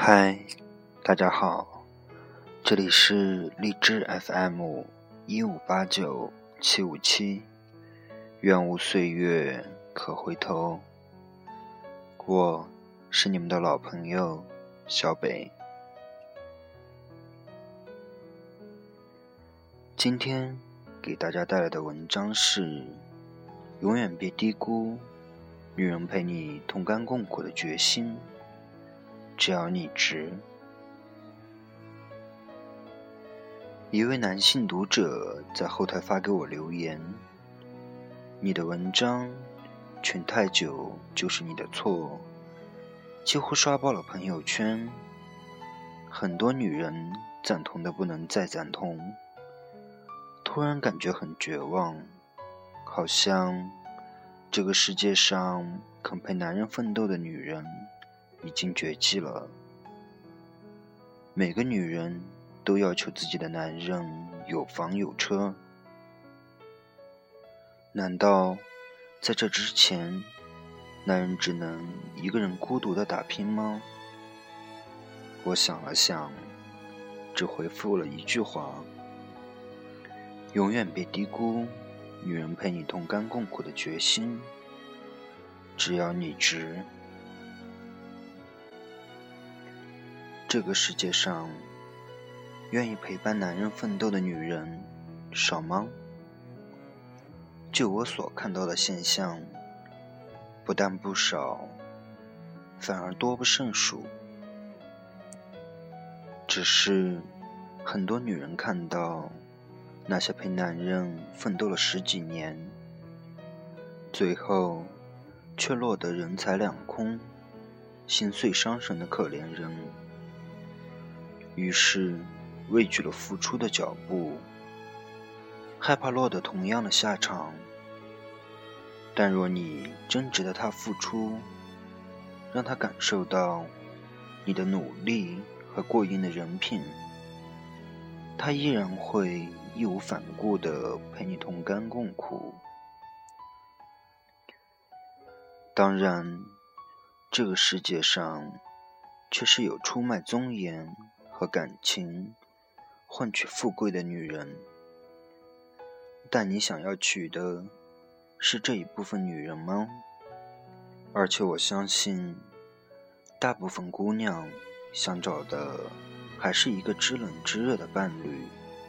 嗨，大家好，这里是荔枝 FM1589757，愿无岁月可回头。我是你们的老朋友小北。今天给大家带来的文章是永远别低估女人陪你同甘共苦的决心，只要你值。一位男性读者在后台发给我留言，你的文章劝太久就是你的错，几乎刷爆了朋友圈，很多女人赞同的不能再赞同，突然感觉很绝望，好像这个世界上肯陪男人奋斗的女人已经绝迹了。每个女人都要求自己的男人有房有车，难道在这之前，男人只能一个人孤独地打拼吗？我想了想，只回复了一句话：永远别低估女人陪你同甘共苦的决心，只要你值。这个世界上，愿意陪伴男人奋斗的女人少吗？就我所看到的现象，不但不少，反而多不胜数。只是很多女人看到那些陪男人奋斗了10几年，最后却落得人财两空、心碎伤神的可怜人，于是畏惧了付出的脚步，害怕落得同样的下场。但若你真值得他付出，让他感受到你的努力和过硬的人品，他依然会义无反顾地陪你同甘共苦。当然，这个世界上却是有出卖尊严和感情换取富贵的女人，但你想要娶的是这一部分女人吗？而且我相信，大部分姑娘想找的还是一个知冷知热的伴侣。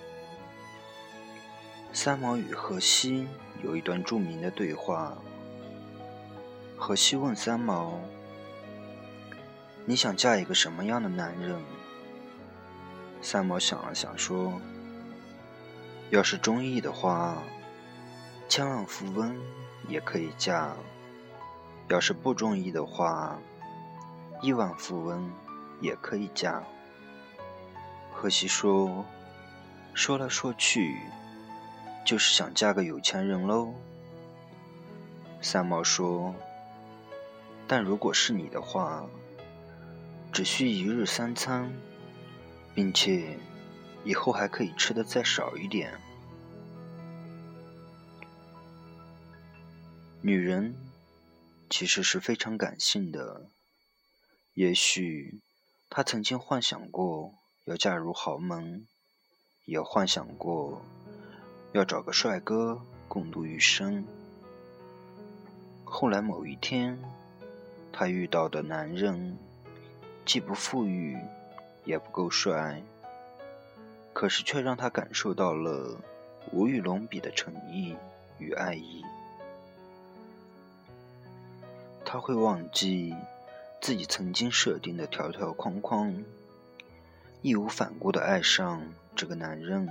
三毛与荷西有一段著名的对话，荷西问三毛：你想嫁一个什么样的男人？三毛想了想说：要是中意的话，千万富翁也可以嫁；要是不中意的话，1万富翁也可以嫁。荷西说：说来说去，就是想嫁个有钱人喽。三毛说：但如果是你的话，只需1日3餐，并且以后还可以吃得再少一点。女人其实是非常感性的，也许她曾经幻想过要嫁入豪门，也幻想过要找个帅哥共度余生。后来某一天，她遇到的男人既不富裕也不够帅，可是却让她感受到了无与伦比的诚意与爱意。她会忘记自己曾经设定的条条框框，义无反顾地爱上这个男人。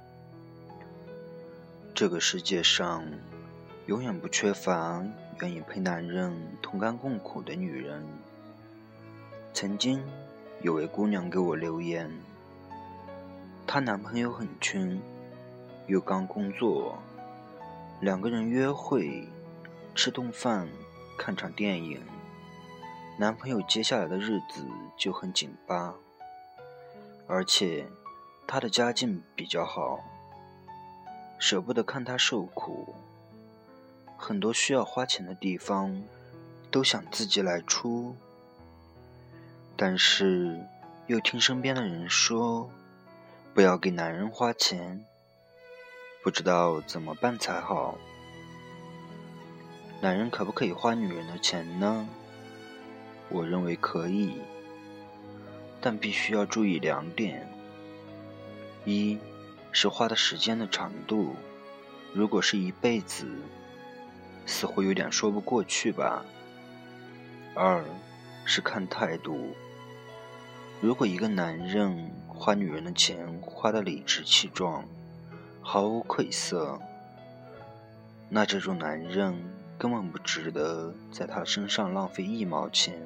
这个世界上永远不缺乏愿意陪男人同甘共苦的女人。曾经有位姑娘给我留言，她男朋友很穷，又刚工作，2个人约会、吃顿饭、看场电影，男朋友接下来的日子就很紧巴，而且他的家境比较好，舍不得看他受苦，很多需要花钱的地方都想自己来出。但是又听身边的人说不要给男人花钱，不知道怎么办才好。男人可不可以花女人的钱呢？我认为可以，但必须要注意2点。一是花的时间的长度，如果是一辈子，似乎有点说不过去吧。2是看态度，如果一个男人花女人的钱花得理直气壮，毫无愧色，那这种男人根本不值得在他身上浪费1毛钱。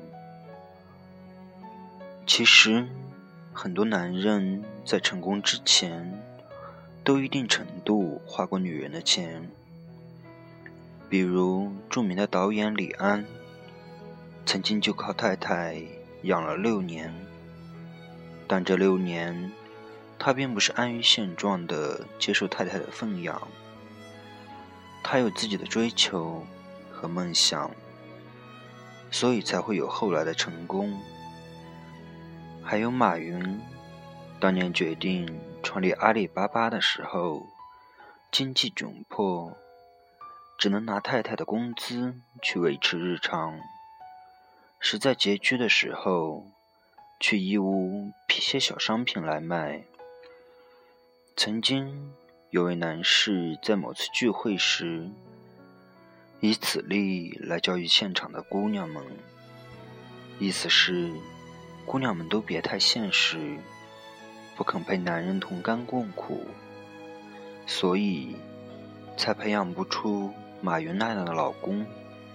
其实很多男人在成功之前都一定程度花过女人的钱，比如著名的导演李安，曾经就靠太太养了6年，但这6年他并不是安于现状的接受太太的奉养，他有自己的追求和梦想，所以才会有后来的成功。还有马云，当年决定创立阿里巴巴的时候，经济窘迫，只能拿太太的工资去维持日常，实在拮据的时候，去义乌批些小商品来卖。曾经有位男士在某次聚会时，以此例来教育现场的姑娘们，意思是姑娘们都别太现实，不肯陪男人同甘共苦，所以才培养不出马云那样的老公。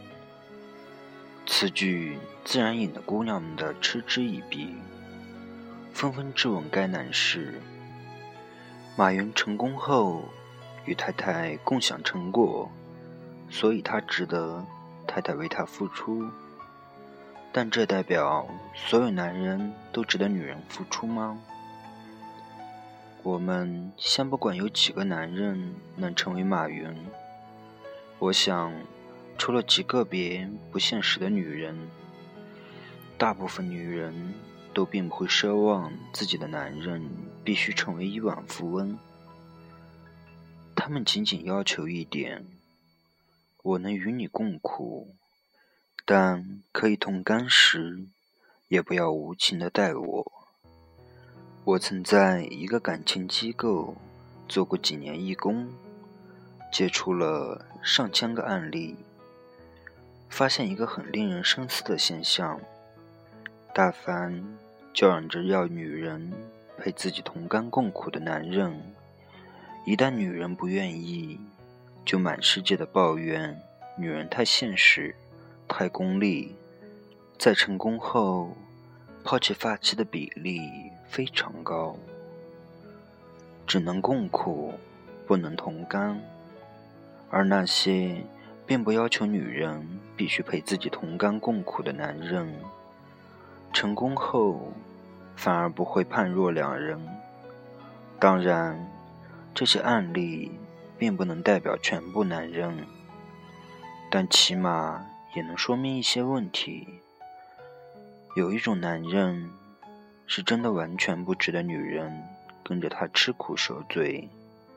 此句自然引得姑娘们的嗤之以鼻，纷纷质问该男士。马云成功后与太太共享成果，所以他值得太太为他付出。但这代表所有男人都值得女人付出吗？我们先不管有几个男人能成为马云，我想除了极个别不现实的女人，大部分女人都并不会奢望自己的男人必须成为亿万富翁。他们仅仅要求一点，我能与你共苦，但可以同甘时，也不要无情地待我。我曾在一个感情机构做过几年义工，接触了上千个案例，发现一个很令人深思的现象：大凡叫嚷着要女人陪自己同甘共苦的男人，一旦女人不愿意，就满世界的抱怨女人太现实、太功利，在成功后抛弃发妻的比例非常高。只能共苦，不能同甘。而那些并不要求女人必须陪自己同甘共苦的男人，成功后反而不会判若两人。当然，这些案例并不能代表全部男人，但起码也能说明一些问题。有一种男人是真的完全不值得女人跟着他吃苦受罪，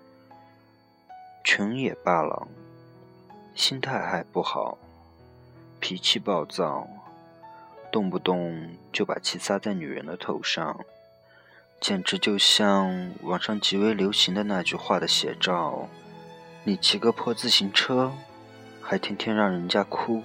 穷也罢了，心态还不好，脾气暴躁，动不动就把气撒在女人的头上，简直就像网上极为流行的那句话的写照：你骑个破自行车，还天天让人家哭。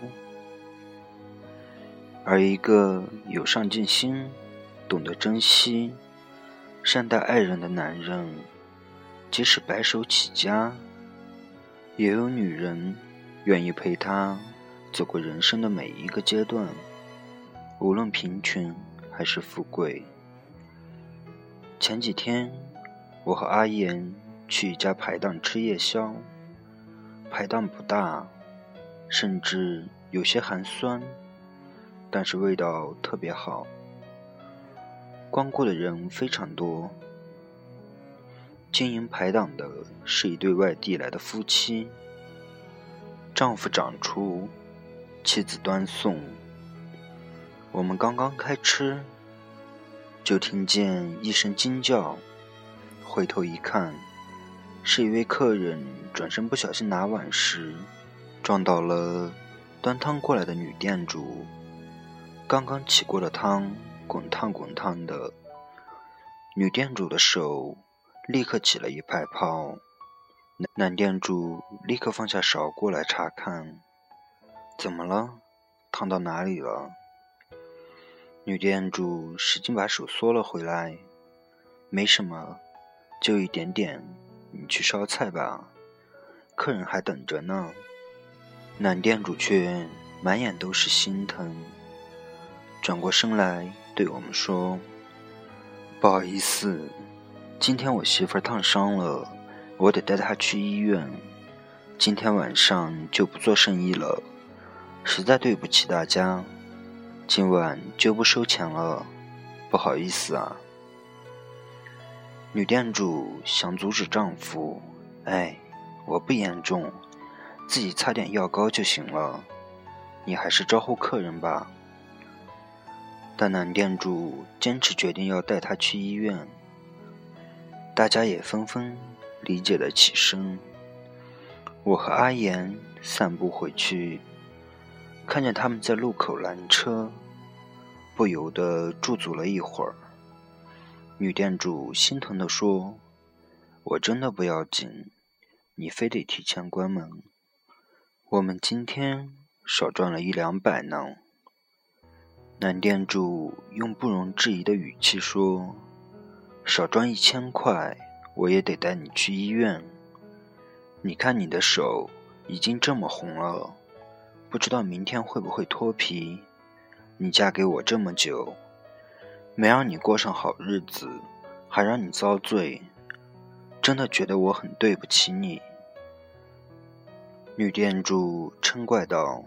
而一个有上进心、懂得珍惜、善待爱人的男人，即使白手起家，也有女人愿意陪他走过人生的每一个阶段，无论贫穷还是富贵。前几天我和阿言去一家排档吃夜宵，排档不大，甚至有些寒酸，但是味道特别好。光顾的人非常多，经营排档的是一对外地来的夫妻，丈夫掌厨，妻子端送。我们刚刚开吃， 就听见一声惊叫，回头一看，是一位客人转身不小心拿碗时撞到了端汤过来的女店主。刚刚起过的汤滚烫滚烫的，女店主的手立刻起了一排泡。男店主立刻放下勺过来查看，怎么了？烫到哪里了？女店主使劲把手缩了回来，没什么，就一点点，你去烧菜吧，客人还等着呢。男店主却满眼都是心疼，转过身来对我们说，不好意思，今天我媳妇烫伤了，我得带她去医院，今天晚上就不做生意了，实在对不起大家，今晚就不收钱了，不好意思啊。女店主想阻止丈夫，我不严重，自己擦点药膏就行了，你还是招呼客人吧。但男店主坚持决定要带她去医院，大家也纷纷理解了起身。我和阿言散步回去，看见他们在路口拦车，不由得驻足了一会儿。女店主心疼地说，我真的不要紧，你非得提前关门，我们今天少赚了100-200呢。男店主用不容置疑的语气说，少赚1000块我也得带你去医院，你看你的手已经这么红了，不知道明天会不会脱皮，你嫁给我这么久，没让你过上好日子，还让你遭罪，真的觉得我很对不起你。女店主嗔怪道，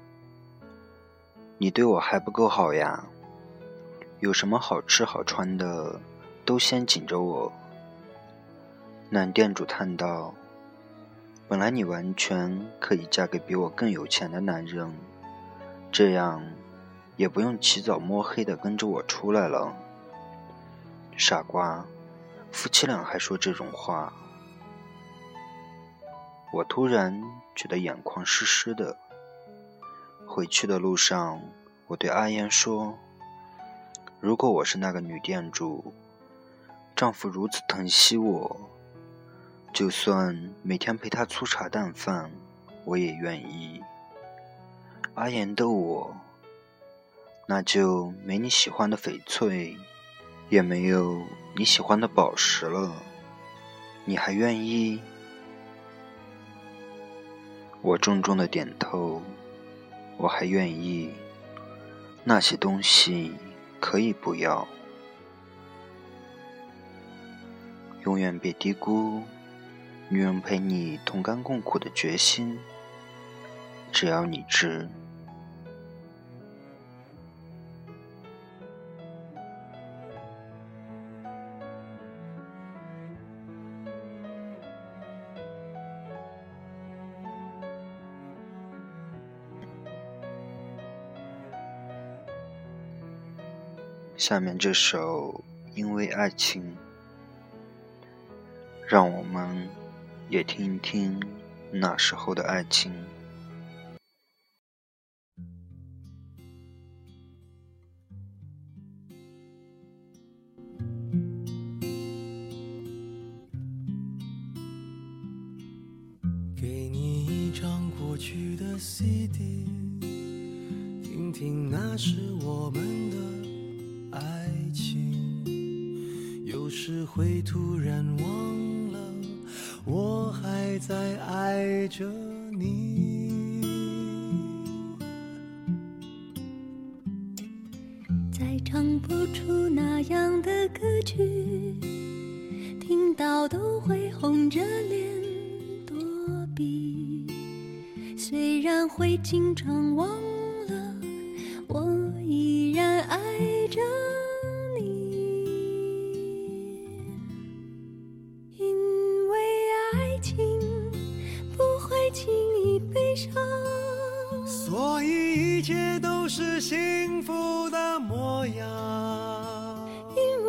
你对我还不够好呀，有什么好吃好穿的都先紧着我。男店主叹道，本来你完全可以嫁给比我更有钱的男人，这样也不用起早摸黑的跟着我出来了。傻瓜，夫妻俩还说这种话。我突然觉得眼眶湿湿的。回去的路上，我对阿燕说，如果我是那个女店主，丈夫如此疼惜我，就算每天陪她粗茶淡饭，我也愿意。阿言逗我，那就没你喜欢的翡翠，也没有你喜欢的宝石了，你还愿意？我重重的点头，我还愿意，那些东西可以不要。永远别低估女人陪你同甘共苦的决心，只要你值。下面这首《因为爱情》，让我们也听一听那时候的爱情。 给你一张过去的 CD， 听听那是我们的爱情，有时会突然忘了我还在爱着你， 再唱不出那样的歌曲，听到都会红着脸躲避，虽然会经常忘了，我依然爱着你，因为爱情不会轻易悲伤， 所以一切都是幸福的模样。 因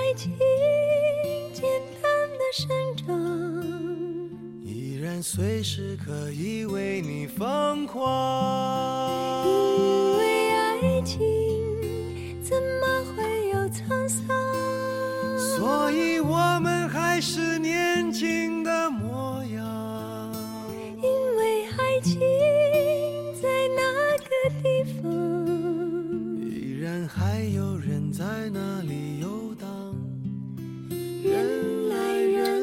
爱情简单的生长， 依然随时可以为你疯狂。 因为爱情怎么会有沧桑， 所以我们还是年轻的模样。 因为爱情在那个地方， 依然还有人在那里游荡，人来人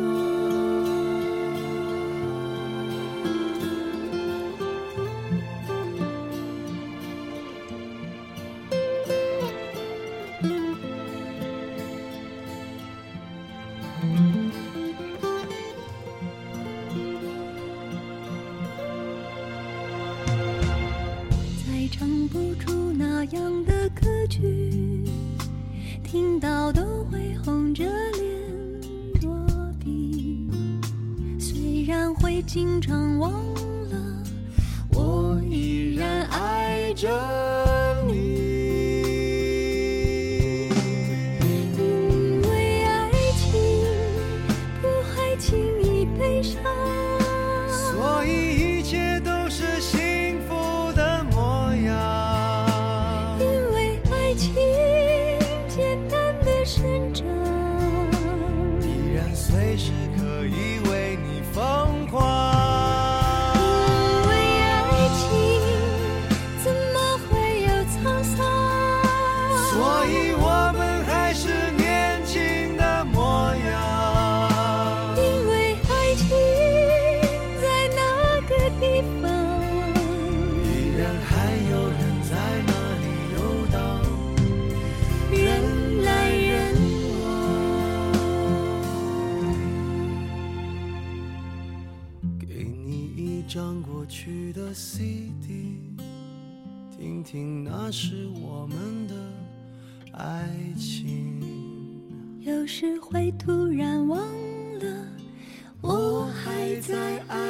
再唱不出那样的歌曲，听到都会红着脸躲避。虽然会经常忘了，我依然爱着你。因为爱情不会轻易悲伤， 所以一切都是幸福的模样。 因为爱情简单的生长， 依然随时可以为你疯狂。 因为爱情怎么会有沧桑， 所以我们还是年轻的模样。 因为爱情在那个地方， 依然还有人在那里游荡， 人来人往。 给你一张过去的 CD， 听听那是我们的爱情。 有时会突然忘了，我还在爱